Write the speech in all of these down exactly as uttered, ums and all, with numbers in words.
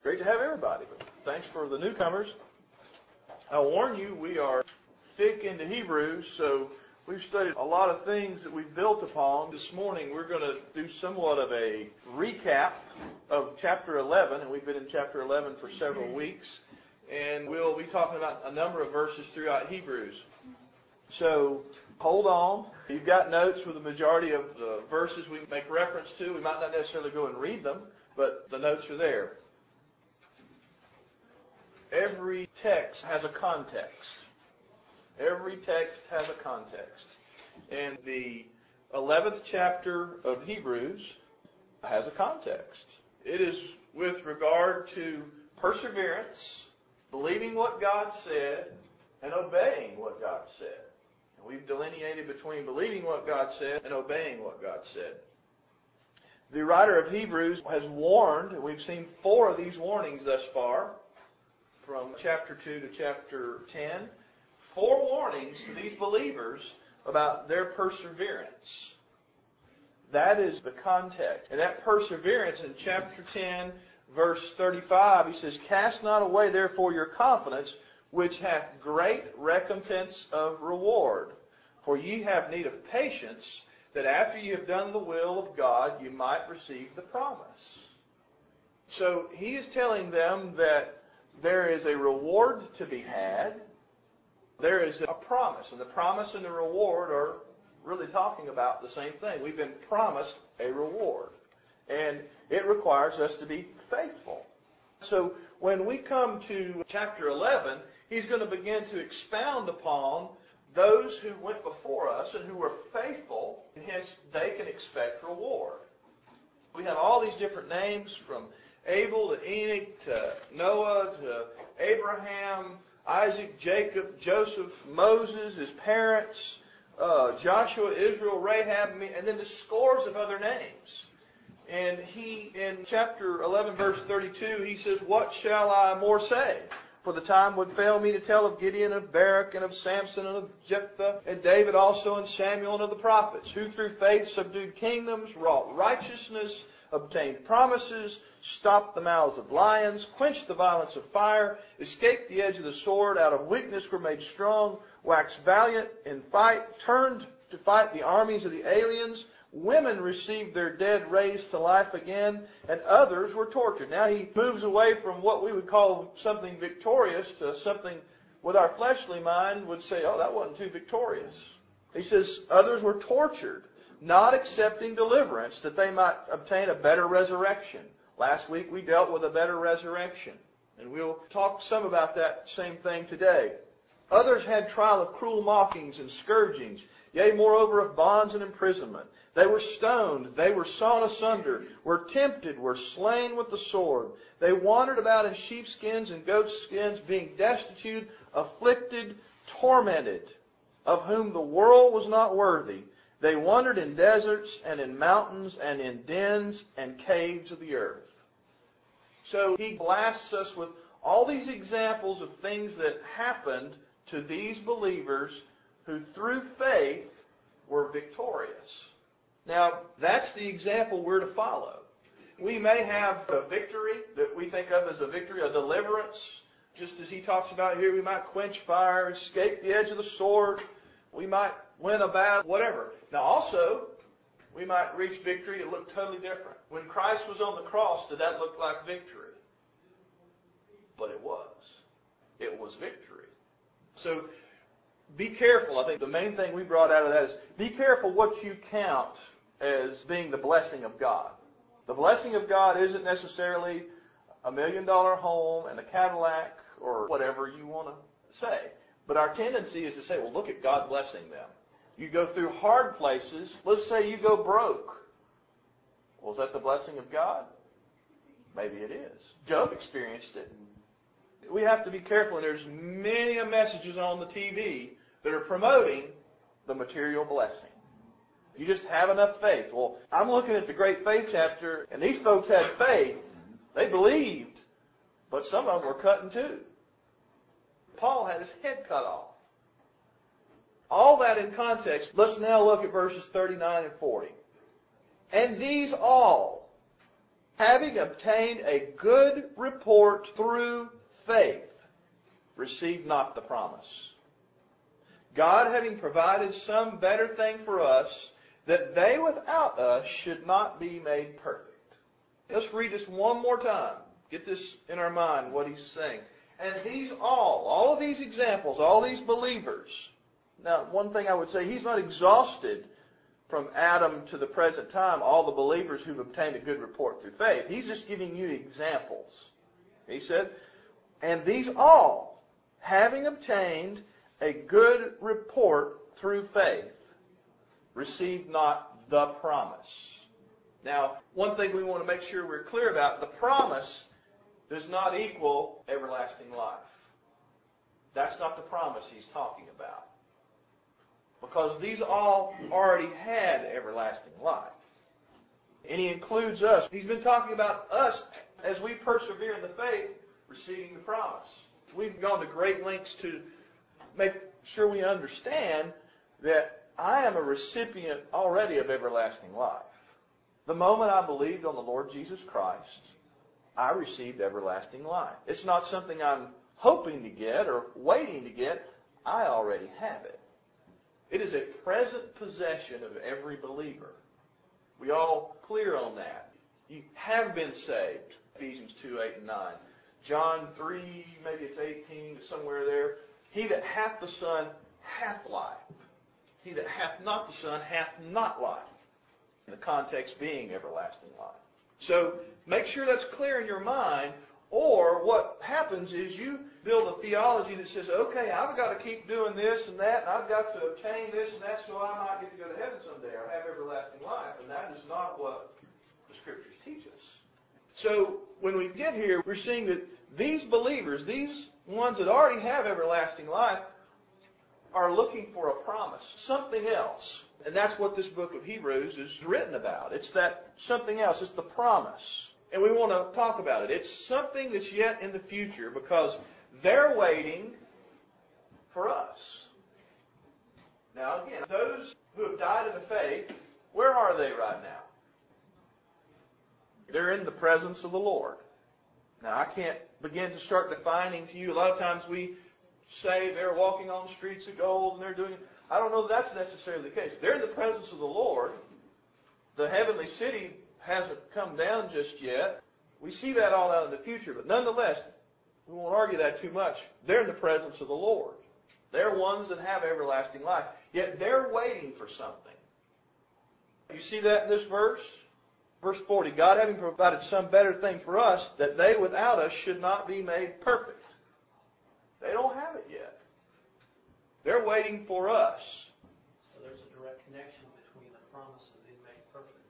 Great to have everybody. Thanks for the newcomers. I'll warn you, we are thick into Hebrews, so we've studied a lot of things that we've built upon. This morning we're going to do somewhat of a recap of chapter eleven, and we've been in chapter eleven for several weeks, and we'll be talking about a number of verses throughout Hebrews. So hold on. You've got notes with the majority of the verses we make reference to. We might not necessarily go and read them, but the notes are there. Every text has a context. Every text has a context. And the eleventh chapter of Hebrews has a context. It is with regard to perseverance, believing what God said, and obeying what God said. And we've delineated between believing what God said and obeying what God said. The writer of Hebrews has warned, and we've seen four of these warnings thus far, from chapter two to chapter ten, four warnings to these believers about their perseverance. That is the context. And that perseverance in chapter ten, verse thirty-five, he says, "Cast not away therefore your confidence, which hath great recompense of reward. For ye have need of patience, that after ye have done the will of God, you might receive the promise." So he is telling them that there is a reward to be had. There is a promise. And the promise and the reward are really talking about the same thing. We've been promised a reward. And it requires us to be faithful. So when we come to chapter eleven, he's going to begin to expound upon those who went before us and who were faithful, and hence they can expect reward. We have all these different names, from Abel to Enoch to Noah to Abraham, Isaac, Jacob, Joseph, Moses, his parents, uh, Joshua, Israel, Rahab, and then the scores of other names. And he, in chapter eleven, verse thirty-two, he says, "What shall I more say? For the time would fail me to tell of Gideon, of Barak, and of Samson, and of Jephthah, and David also, and Samuel, and of the prophets, who through faith subdued kingdoms, wrought righteousness, obtained promises, stopped the mouths of lions, quenched the violence of fire, escaped the edge of the sword, out of weakness were made strong, waxed valiant in fight, turned to fight the armies of the aliens. Women received their dead raised to life again, and others were tortured." Now he moves away from what we would call something victorious to something with our fleshly mind would say, oh, that wasn't too victorious. He says, others were tortured, not accepting deliverance, that they might obtain a better resurrection. Last week we dealt with a better resurrection, and we'll talk some about that same thing today. Others had trial of cruel mockings and scourgings, yea, moreover of bonds and imprisonment. They were stoned, they were sawn asunder, were tempted, were slain with the sword. They wandered about in sheepskins and goatskins, being destitute, afflicted, tormented, of whom the world was not worthy. They wandered in deserts and in mountains and in dens and caves of the earth. So he blasts us with all these examples of things that happened to these believers who through faith were victorious. Now, that's the example we're to follow. We may have a victory that we think of as a victory, a deliverance, just as he talks about here. We might quench fire, escape the edge of the sword. We might win a battle, whatever. Now also, we might reach victory that looked totally different. When Christ was on the cross, did that look like victory? But it was. It was victory. So be careful. I think the main thing we brought out of that is be careful what you count as being the blessing of God. The blessing of God isn't necessarily a million dollar home and a Cadillac or whatever you want to say. But our tendency is to say, well, look at God blessing them. You go through hard places. Let's say you go broke. Well, is that the blessing of God? Maybe it is. Job experienced it. We have to be careful, and there's many messages on the T V that are promoting the material blessing. You just have enough faith. Well, I'm looking at the Great Faith chapter, and these folks had faith. They believed, but some of them were cut in two. Paul had his head cut off. All that in context. Let's now look at verses thirty-nine and forty. "And these all, having obtained a good report through faith, receive not the promise. God having provided some better thing for us, that they without us should not be made perfect. Let's read this one more time. Get this in our mind, what he's saying. And these all, all of these examples, all these believers. Now, one thing I would say, he's not exhausted from Adam to the present time, all the believers who've obtained a good report through faith. He's just giving you examples. He said, and these all, having obtained a good report through faith, receive not the promise. Now, one thing we want to make sure we're clear about, the promise does not equal everlasting life. That's not the promise he's talking about. Because these all already had everlasting life. And he includes us. He's been talking about us as we persevere in the faith, receiving the promise. We've gone to great lengths to make sure we understand that I am a recipient already of everlasting life. The moment I believed on the Lord Jesus Christ, I received everlasting life. It's not something I'm hoping to get or waiting to get. I already have it. It is a present possession of every believer. We all clear on that. You have been saved. Ephesians two, eight, and nine. John three, maybe it's eighteen, somewhere there. He that hath the Son hath life. He that hath not the Son hath not life. The context being everlasting life. So make sure that's clear in your mind, or what happens is you build a theology that says, okay, I've got to keep doing this and that, and I've got to obtain this and that so I might get to go to heaven someday or have everlasting life. And that is not what the Scriptures teach us. So when we get here, we're seeing that these believers, these ones that already have everlasting life, are looking for a promise, something else. And that's what this book of Hebrews is written about. It's that something else. It's the promise. And we want to talk about it. It's something that's yet in the future because they're waiting for us. Now again, those who have died in the faith, where are they right now? They're in the presence of the Lord. Now I can't begin to start defining to you. A lot of times we say they're walking on the streets of gold and they're doing... I don't know if that's necessarily the case. They're in the presence of the Lord. The heavenly city hasn't come down just yet. We see that all out in the future. But nonetheless, we won't argue that too much. They're in the presence of the Lord. They're ones that have everlasting life. Yet they're waiting for something. You see that in this verse? Verse forty, God having provided some better thing for us, that they without us should not be made perfect. They don't have it yet. They're waiting for us. So there's a direct connection between the promise of being made perfect.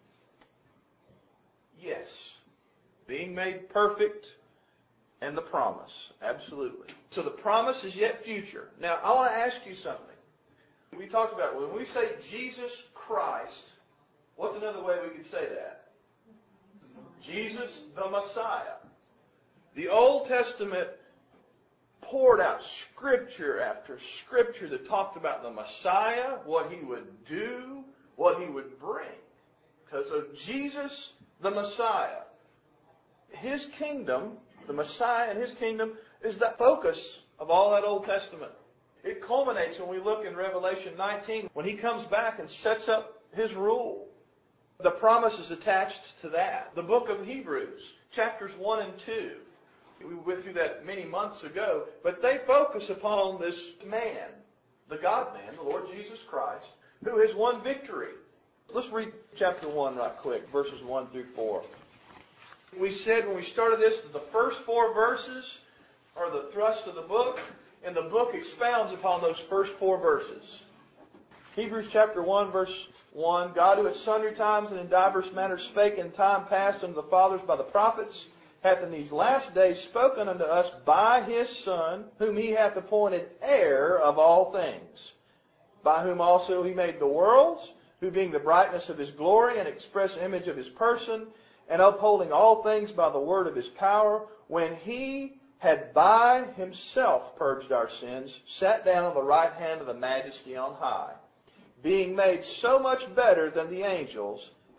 Yes. Being made perfect and the promise. Absolutely. So the promise is yet future. Now, I want to ask you something. We talked about when we say Jesus Christ, what's another way we could say that? Jesus the Messiah. The Old Testament poured out scripture after scripture that talked about the Messiah, what he would do, what he would bring. Because so Jesus, the Messiah, his kingdom, the Messiah and his kingdom, is the focus of all that Old Testament. It culminates when we look in Revelation nineteen, when he comes back and sets up his rule. The promise is attached to that. The book of Hebrews, chapters one and two. We went through that many months ago, but they focus upon this man, the God-man, the Lord Jesus Christ, who has won victory. Let's read chapter one right quick, verses one through four. We said when we started this that the first four verses are the thrust of the book, and the book expounds upon those first four verses. Hebrews chapter one, verse one, God who at sundry times and in divers manners spake in time past unto the fathers by the prophets, hath in these last days spoken unto us by his Son, whom he hath appointed heir of all things, by whom also he made the worlds, who being the brightness of his glory and express image of his person, and upholding all things by the word of his power, when he had by himself purged our sins, sat down on the right hand of the majesty on high, being made so much better than the angels,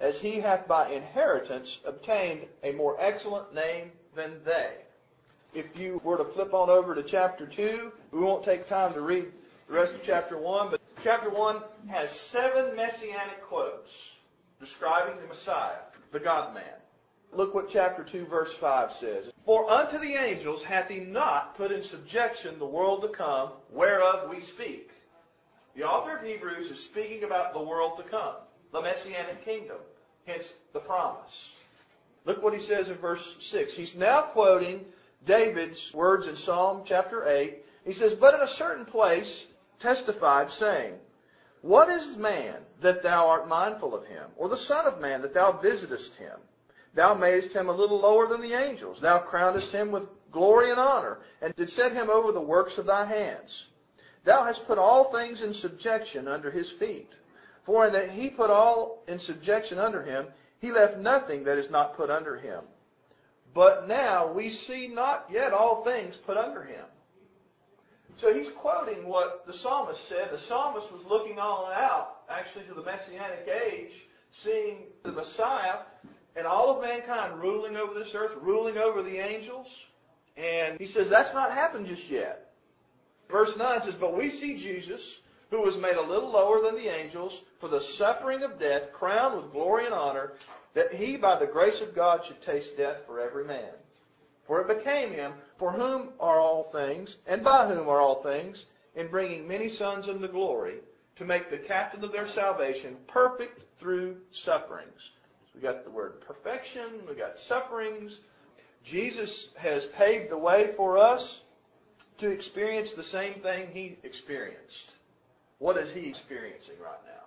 as he hath by inheritance obtained a more excellent name than they. If you were to flip on over to chapter two, we won't take time to read the rest of chapter one, but chapter one has seven messianic quotes describing the Messiah, the God-man. Look what chapter two verse five says. For unto the angels hath he not put in subjection the world to come, whereof we speak. The author of Hebrews is speaking about the world to come, the Messianic kingdom, hence the promise. Look what he says in verse six. He's now quoting David's words in Psalm chapter eight. He says, But in a certain place testified, saying, What is man that thou art mindful of him, or the son of man that thou visitest him? Thou madest him a little lower than the angels. Thou crownedest him with glory and honor, and didst set him over the works of thy hands. Thou hast put all things in subjection under his feet. For in that he put all in subjection under him, he left nothing that is not put under him. But now we see not yet all things put under him. So he's quoting what the psalmist said. The psalmist was looking on out, actually, to the Messianic age, seeing the Messiah and all of mankind ruling over this earth, ruling over the angels. And he says that's not happened just yet. Verse nine says, But we see Jesus, who was made a little lower than the angels, for the suffering of death, crowned with glory and honor, that he, by the grace of God, should taste death for every man. For it became him, for whom are all things, and by whom are all things, in bringing many sons unto glory, to make the captain of their salvation perfect through sufferings. So we got the word perfection, we got sufferings. Jesus has paved the way for us to experience the same thing he experienced. What is he experiencing right now?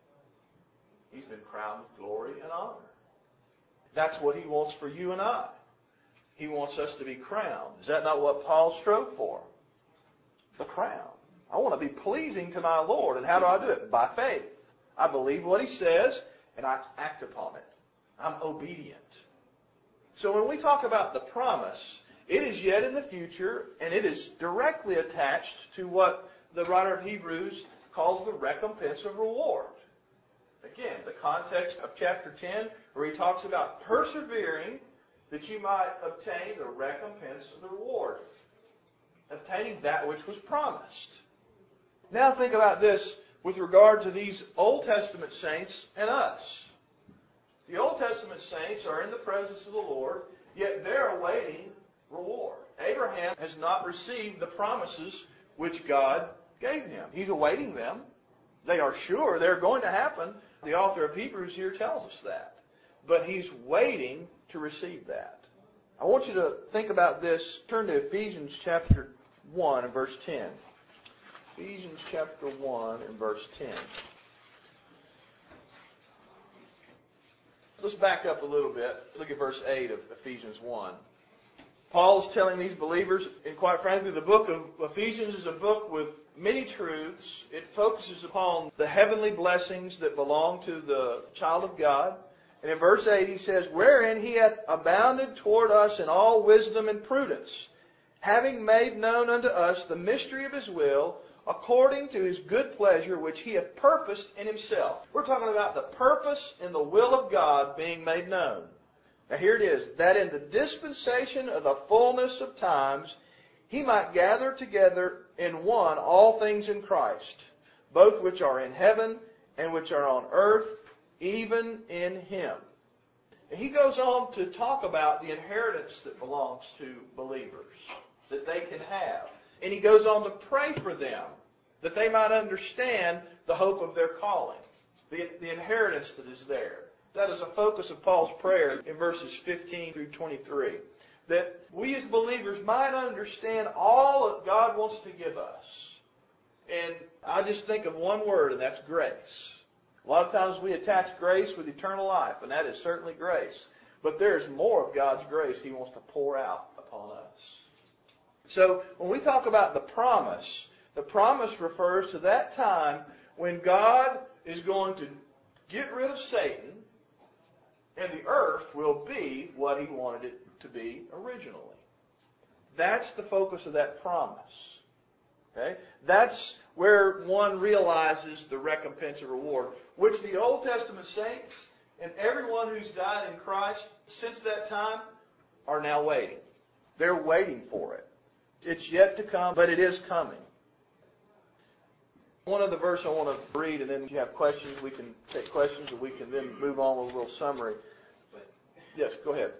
He's been crowned with glory and honor. That's what he wants for you and I. He wants us to be crowned. Is that not what Paul strove for? The crown. I want to be pleasing to my Lord. And how do I do it? By faith. I believe what he says, and I act upon it. I'm obedient. So when we talk about the promise, it is yet in the future, and it is directly attached to what the writer of Hebrews calls the recompense of reward. Again, the context of chapter ten, where he talks about persevering that you might obtain the recompense of the reward. Obtaining that which was promised. Now think about this with regard to these Old Testament saints and us. The Old Testament saints are in the presence of the Lord, yet they're awaiting reward. Abraham has not received the promises which God gave him. He's awaiting them. They are sure they're going to happen. The author of Hebrews here tells us that. But he's waiting to receive that. I want you to think about this. Turn to Ephesians chapter one and verse ten. Ephesians chapter one and verse ten. Let's back up a little bit. Look at verse eight of Ephesians one. Paul's telling these believers, and quite frankly, the book of Ephesians is a book with many truths. It focuses upon the heavenly blessings that belong to the child of God. And in verse eight he says, Wherein he hath abounded toward us in all wisdom and prudence, having made known unto us the mystery of his will, according to his good pleasure, which he hath purposed in himself. We're talking about the purpose and the will of God being made known. Now here it is, that in the dispensation of the fullness of times, he might gather together in one all things in Christ, both which are in heaven and which are on earth, even in him. He goes on to talk about the inheritance that belongs to believers, that they can have. And he goes on to pray for them, that they might understand the hope of their calling, the, the inheritance that is there. That is a focus of Paul's prayer in verses fifteen through twenty-three. That we as believers might understand all that God wants to give us. And I just think of one word, and that's grace. A lot of times we attach grace with eternal life, and that is certainly grace. But there's more of God's grace he wants to pour out upon us. So when we talk about the promise, the promise refers to that time when God is going to get rid of Satan, and the earth will be what he wanted it to be originally. That's the focus of that promise. Okay? That's where one realizes the recompense and reward, which the Old Testament saints And everyone who's died in Christ since that time are now waiting. They're waiting for it. It's yet to come, but it is coming. One other verse I want to read, and then if you have questions, we can take questions, and we can then move on with a little summary. Yes, go ahead.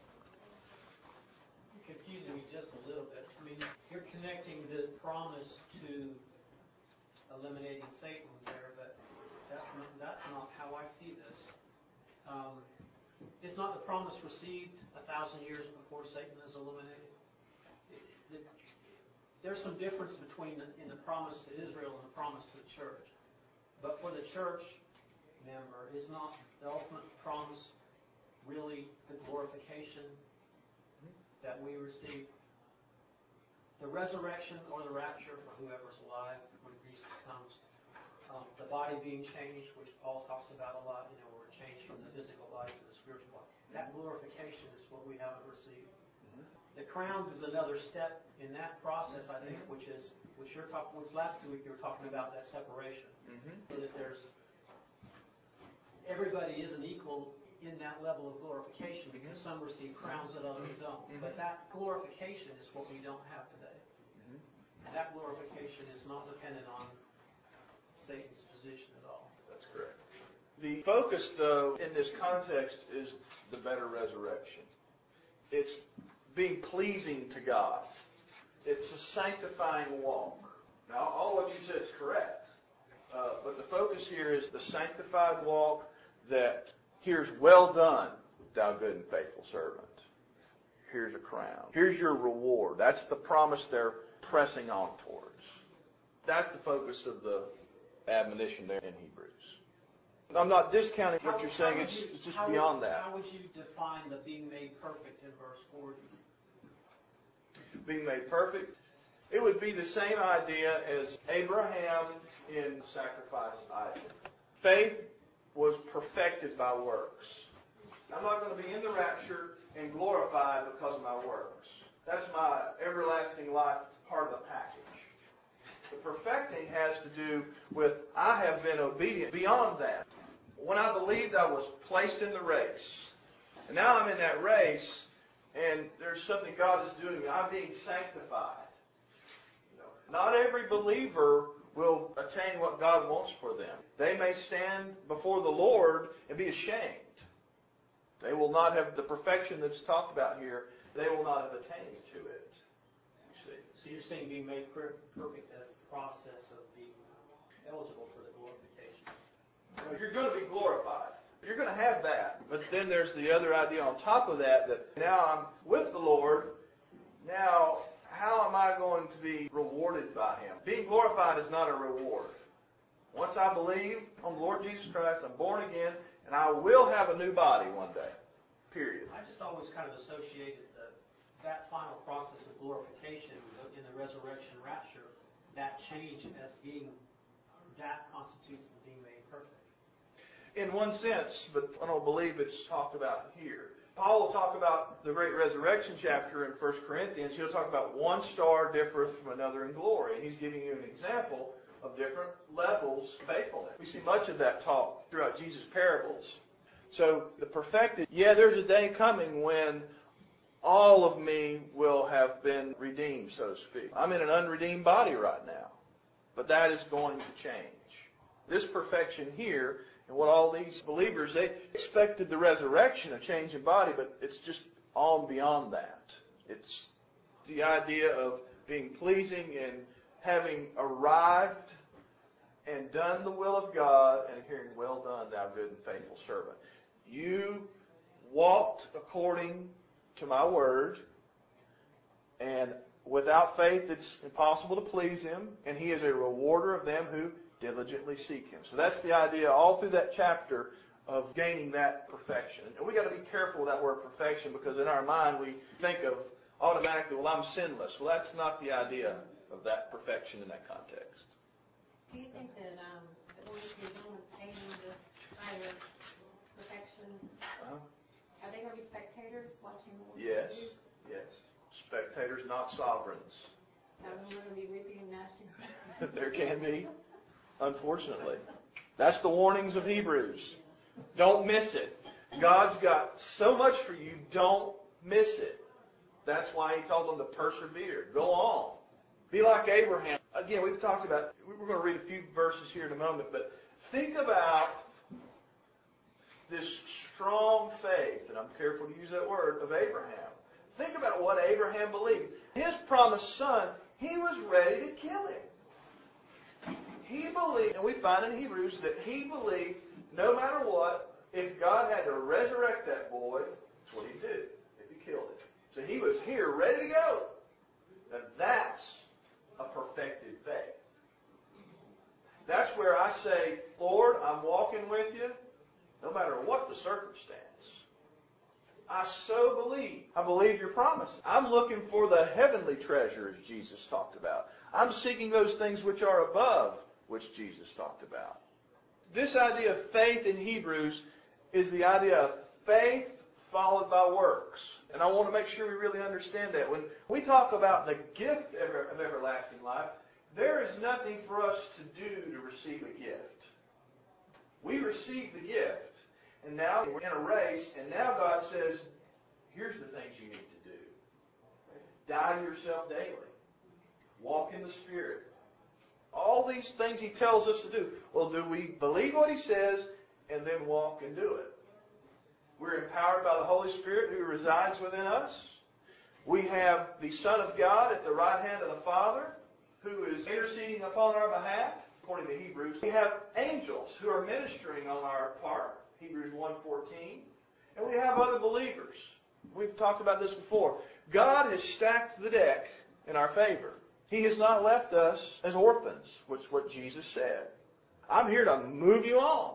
You're confusing me just a little bit. I mean, you're connecting the promise to eliminating Satan there, but that's not, that's not how I see this. Um, is not the promise received a thousand years before Satan is eliminated? It, it, there's some difference between the, in the promise to Israel and the promise to the church. But for the church member, is not the ultimate promise really the glorification that we receive? The resurrection or the rapture for whoever's alive when Jesus comes. Um, the body being changed, which Paul talks about a lot, you know, we're changed from the physical body to the spiritual body. That glorification is what we haven't received. The crowns is another step in that process, I think, which is, which you're talking, which last week you were talking about that separation. Mm-hmm. So that there's, everybody isn't equal in that level of glorification because some receive crowns that others don't. Mm-hmm. But that glorification is what we don't have today. Mm-hmm. That glorification is not dependent on Satan's position at all. That's correct. The focus, though, in this context is the better resurrection. It's being pleasing to God. It's a sanctifying walk. Now, all what you said is correct. Uh, but the focus here is the sanctified walk that here's well done, thou good and faithful servant. Here's a crown. Here's your reward. That's the promise they're pressing on towards. That's the focus of the admonition there in Hebrews. I'm not discounting what you're saying. It's, you, it's just how beyond would, that. How would you define the being made perfect in verse forty? Being made perfect, it would be the same idea as Abraham in sacrifice Isaac. Faith was perfected by works. I'm not going to be in the rapture and glorified because of my works. That's my everlasting life part of the package. The perfecting has to do with I have been obedient beyond that. When I believed I was placed in the race, and now I'm in that race, and there's something God is doing. I'm being sanctified. You know, not every believer will attain what God wants for them. They may stand before the Lord and be ashamed. They will not have the perfection that's talked about here. They will not have attained to it. You see. So you're saying being made perfect as a process of being eligible for the glorification. Well, you're going to be glorified. You're going to have that. But then there's the other idea on top of that, that now I'm with the Lord. Now, how am I going to be rewarded by Him? Being glorified is not a reward. Once I believe on the Lord Jesus Christ, I'm born again, and I will have a new body one day. Period. I just always kind of associated the, that final process of glorification in the resurrection rapture, that change as being, that constitutes the being made perfect. In one sense, but I don't believe it's talked about here. Paul will talk about the great resurrection chapter in First Corinthians. He'll talk about one star differeth from another in glory. And he's giving you an example of different levels of faithfulness. We see much of that taught throughout Jesus' parables. So the perfected, yeah, there's a day coming when all of me will have been redeemed, so to speak. I'm in an unredeemed body right now. But that is going to change. This perfection here, and what all these believers, they expected the resurrection, a change in body, but it's just all beyond that. It's the idea of being pleasing and having arrived and done the will of God and hearing, well done, thou good and faithful servant. You walked according to my word, and without faith it's impossible to please Him, and He is a rewarder of them who diligently seek Him. So that's the idea all through that chapter of gaining that perfection. And we got to be careful with that word perfection, because in our mind we think of automatically, well, I'm sinless. Well, that's not the idea of that perfection in that context. Do you think that um, the ones who don't attain this higher perfection, uh-huh. are they going to be spectators watching the Lord? Yes, yes. Spectators, not sovereigns. Are we going to be weeping and gnashing? There can be. Unfortunately. That's the warnings of Hebrews. Don't miss it. God's got so much for you, don't miss it. That's why He told them to persevere. Go on. Be like Abraham. Again, we've talked about, we're going to read a few verses here in a moment, but think about this strong faith, and I'm careful to use that word, of Abraham. Think about what Abraham believed. His promised son, he was ready to kill him. He believed, and we find in Hebrews that he believed no matter what, if God had to resurrect that boy, that's what he'd do, if he killed him. So he was here, ready to go. And that's a perfected faith. That's where I say, Lord, I'm walking with you, no matter what the circumstance. I so believe. I believe your promise. I'm looking for the heavenly treasure, as Jesus talked about. I'm seeking those things which are above, which Jesus talked about. This idea of faith in Hebrews is the idea of faith followed by works. And I want to make sure we really understand that. When we talk about the gift of everlasting life, there is nothing for us to do to receive a gift. We receive the gift. And now we're in a race, and now God says, here's the things you need to do. Die to yourself daily. Walk in the Spirit. All these things He tells us to do. Well, do we believe what He says and then walk and do it? We're empowered by the Holy Spirit who resides within us. We have the Son of God at the right hand of the Father who is interceding upon our behalf, according to Hebrews. We have angels who are ministering on our part. Hebrews one fourteen. And we have other believers. We've talked about this before. God has stacked the deck in our favor. He has not left us as orphans, which is what Jesus said. I'm here to move you on.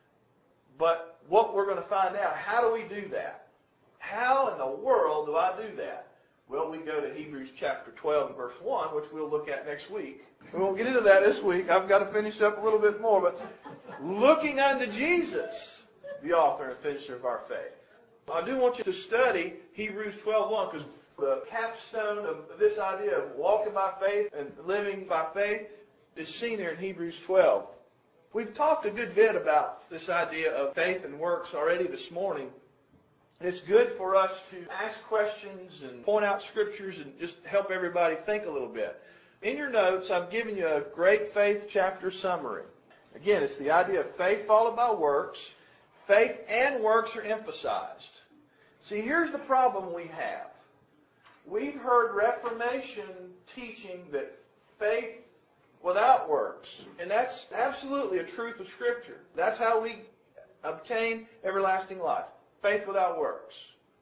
But what we're going to find out, how do we do that? How in the world do I do that? Well, we go to Hebrews chapter twelve and verse one, which we'll look at next week. We won't get into that this week. I've got to finish up a little bit more. But looking unto Jesus, the author and finisher of our faith. I do want you to study Hebrews twelve one, because the capstone of this idea of walking by faith and living by faith is seen there in Hebrews twelve. We've talked a good bit about this idea of faith and works already this morning. It's good for us to ask questions and point out scriptures and just help everybody think a little bit. In your notes, I've given you a great faith chapter summary. Again, it's the idea of faith followed by works. Faith and works are emphasized. See, here's the problem we have. We've heard Reformation teaching that faith without works, and that's absolutely a truth of Scripture. That's how we obtain everlasting life. Faith without works.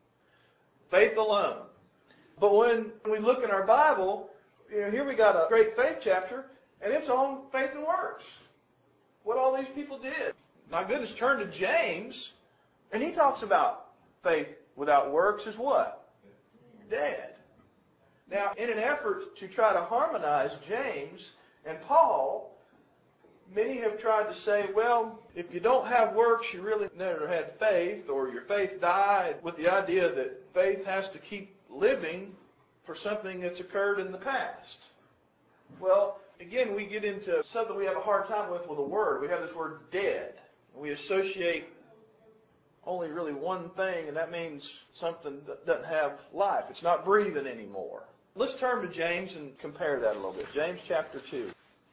Faith alone. But when we look in our Bible, you know, here we got a great faith chapter, and it's on faith and works. What all these people did. My goodness, turn to James, and he talks about faith without works is what? Dead. Now, in an effort to try to harmonize James and Paul, many have tried to say, well, if you don't have works, you really never had faith, or your faith died, with the idea that faith has to keep living for something that's occurred in the past. Well, again, we get into something we have a hard time with with a word. We have this word dead. We associate only really one thing, and that means something that doesn't have life. It's not breathing anymore. Let's turn to James and compare that a little bit. James chapter two.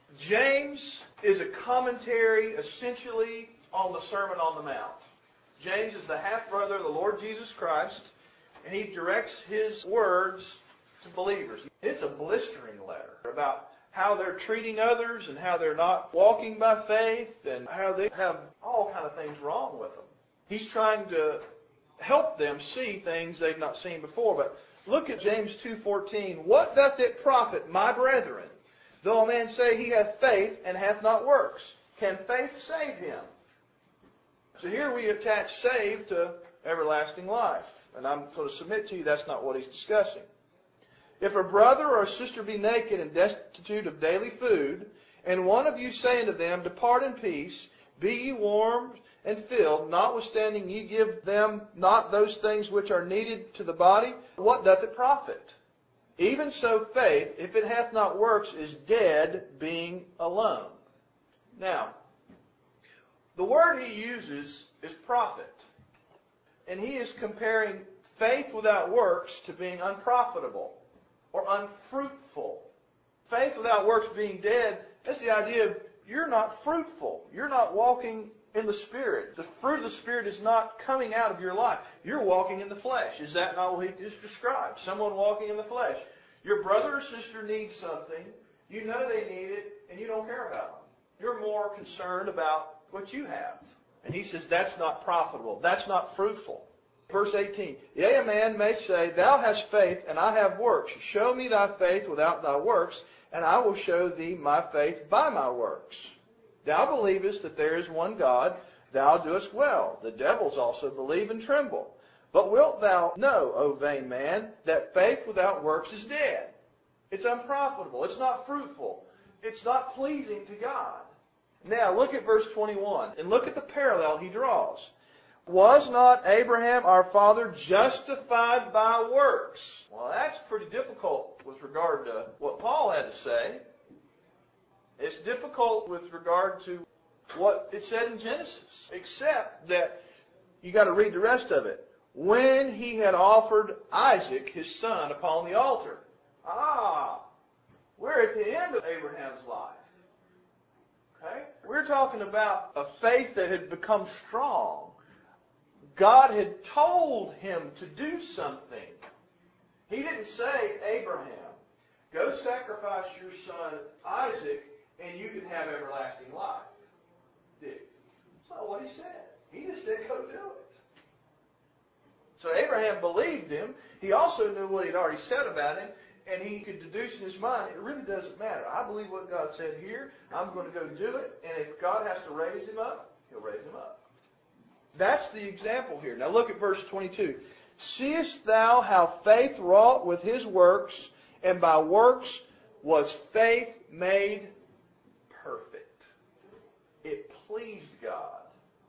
James is a commentary essentially on the Sermon on the Mount. James is the half-brother of the Lord Jesus Christ, and he directs his words to believers. It's a blistering letter about how they're treating others and how they're not walking by faith and how they have all kind of things wrong with them. He's trying to help them see things they've not seen before. But look at James two fourteen. What doth it profit, my brethren, though a man say he hath faith and hath not works? Can faith save him? So here we attach save to everlasting life. And I'm going to submit to you that's not what he's discussing. If a brother or a sister be naked and destitute of daily food, and one of you say unto them, depart in peace, be ye warmed and filled, notwithstanding ye give them not those things which are needed to the body, what doth it profit? Even so faith, if it hath not works, is dead, being alone. Now, the word he uses is profit. And he is comparing faith without works to being unprofitable or unfruitful. Faith without works being dead, that's the idea of you're not fruitful. You're not walking in the Spirit. The fruit of the Spirit is not coming out of your life. You're walking in the flesh. Is that not what he just described? Someone walking in the flesh. Your brother or sister needs something. You know they need it, and you don't care about them. You're more concerned about what you have. And he says that's not profitable. That's not fruitful. Verse eighteen, yea, a man may say, thou hast faith, and I have works. Show me thy faith without thy works, and I will show thee my faith by my works. Thou believest that there is one God, thou doest well. The devils also believe and tremble. But wilt thou know, O vain man, that faith without works is dead? It's unprofitable. It's not fruitful. It's not pleasing to God. Now look at verse twenty-one, and look at the parallel he draws. Was not Abraham our father justified by works? Well, that's pretty difficult with regard to what Paul had to say. It's difficult with regard to what it said in Genesis, except that you got to read the rest of it. When he had offered Isaac, his son, upon the altar. Ah, we're at the end of Abraham's life. Okay? We're talking about a faith that had become strong. God had told him to do something. He didn't say, Abraham, go sacrifice your son Isaac and you can have everlasting life. Did he? That's not what he said. He just said, go do it. So Abraham believed him. He also knew what he'd already said about him, and he could deduce in his mind, it really doesn't matter. I believe what God said here. I'm going to go do it, and if God has to raise him up, he'll raise him up. That's the example here. Now look at verse twenty-two. Seest thou how faith wrought with his works, and by works was faith made perfect. It pleased God.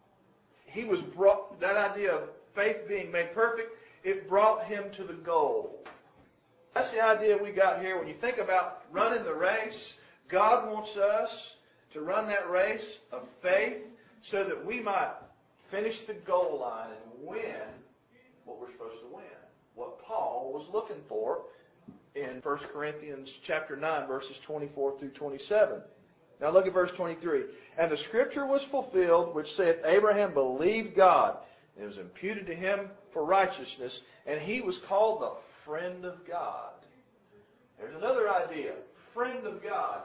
He was brought, that idea of faith being made perfect, it brought him to the goal. That's the idea we got here. When you think about running the race, God wants us to run that race of faith so that we might finish the goal line and win what we're supposed to win. What Paul was looking for in First Corinthians chapter nine, verses twenty-four through twenty-seven. Now look at verse twenty-three. And the scripture was fulfilled, which saith, Abraham believed God, and it was imputed to him for righteousness, and he was called the friend of God. There's another idea. Friend of God.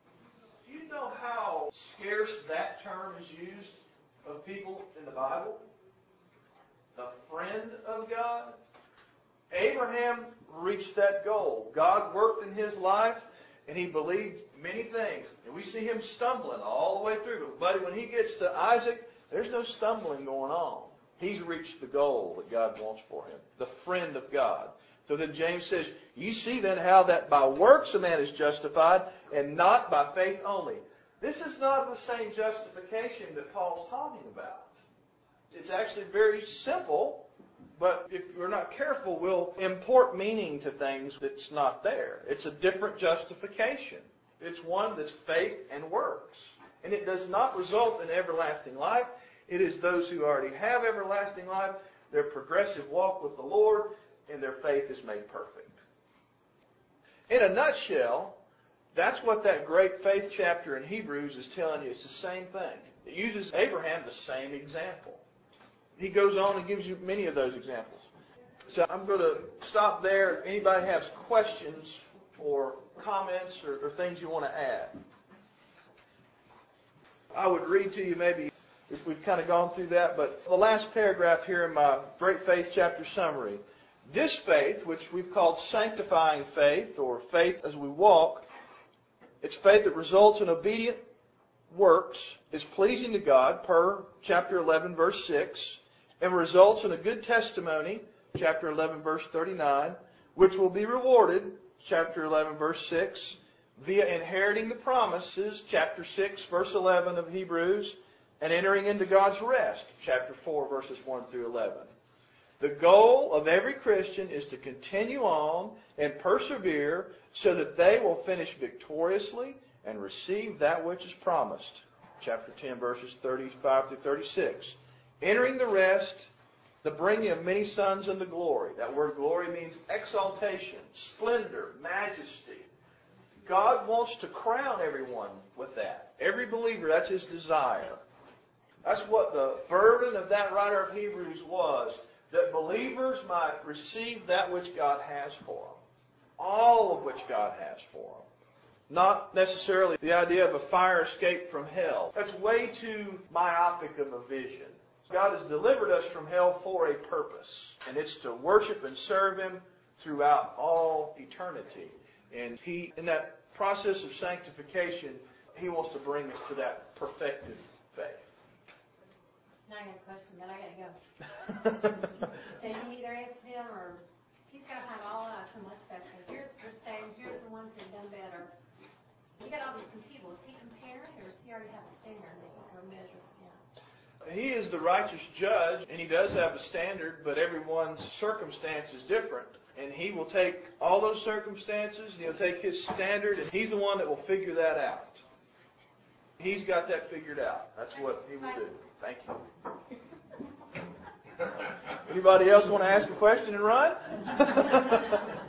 Do you know how scarce that term is used of people in the Bible? The friend of God. Abraham reached that goal. God worked in his life, and he believed many things. And we see him stumbling all the way through. But when he gets to Isaac, there's no stumbling going on. He's reached the goal that God wants for him. The friend of God. So then James says, you see then how that by works a man is justified, and not by faith only. This is not the same justification that Paul's talking about. It's actually very simple, but if we're not careful, we'll import meaning to things that's not there. It's a different justification. It's one that's faith and works. And it does not result in everlasting life. It is those who already have everlasting life, their progressive walk with the Lord, and their faith is made perfect. In a nutshell, that's what that great faith chapter in Hebrews is telling you. It's the same thing. It uses Abraham the same example. He goes on and gives you many of those examples. So I'm going to stop there. If anybody has questions or comments or, or things you want to add, I would read to you maybe if we've kind of gone through that. But the last paragraph here in my Great Faith chapter summary. This faith, which we've called sanctifying faith or faith as we walk, it's faith that results in obedient works, is pleasing to God, per chapter eleven, verse six, and results in a good testimony, chapter eleven, verse thirty-nine, which will be rewarded, chapter eleven, verse six, via inheriting the promises, chapter six, verse eleven of Hebrews, and entering into God's rest, chapter four, verses one through eleven. The goal of every Christian is to continue on and persevere so that they will finish victoriously and receive that which is promised. Chapter ten, verses thirty-five through thirty-six. Entering the rest The bringing of many sons into glory. That word glory means exaltation, splendor, majesty. God wants to crown everyone with that. Every believer, that's His desire. That's what the burden of that writer of Hebrews was, that believers might receive that which God has for them. All of which God has for them. Not necessarily the idea of a fire escape from hell. That's way too myopic of a vision. God has delivered us from hell for a purpose, and it's to worship and serve Him throughout all eternity. And He, in that process of sanctification, He wants to bring us to that perfected faith. Now I got a question, but I gotta go. So you can either ask him, or he's got to find all of us and let's say, here's their standards, here's the ones who've done better. You got all these people. Is he comparing, or does he already have a standard that he's going to measure us against? He is the righteous judge, and He does have a standard, but everyone's circumstance is different. And He will take all those circumstances, and He'll take His standard, and He's the one that will figure that out. He's got that figured out. That's what He will do. Thank you. Anybody else want to ask a question and run? I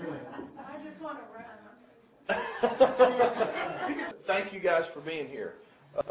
just want to run. Thank you guys for being here.